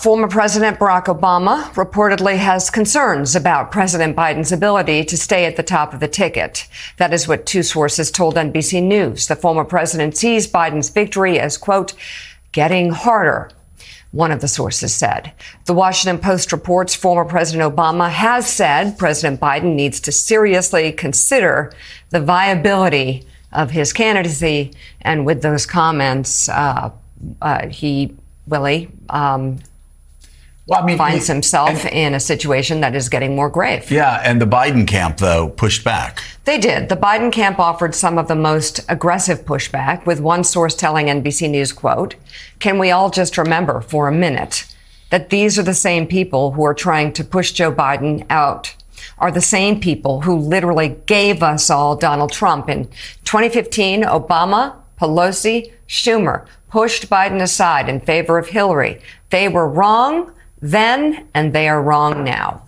Former President Barack Obama reportedly has concerns about President Biden's ability to stay at the top of the ticket. That is what two sources told NBC News. The former president sees Biden's victory as, quote, getting harder. One of the sources said. The Washington Post reports former President Obama has said President Biden needs to seriously consider the viability of his candidacy. And with those comments, finds himself in a situation that is getting more grave. Yeah, and the Biden camp, though, pushed back. They did. The Biden camp offered some of the most aggressive pushback, with one source telling NBC News, quote, "Can we all just remember for a minute that these are the same people who are trying to push Joe Biden out, are the same people who literally gave us all Donald Trump. In 2015, Obama, Pelosi, Schumer pushed Biden aside in favor of Hillary. They were wrong then, and they are wrong now."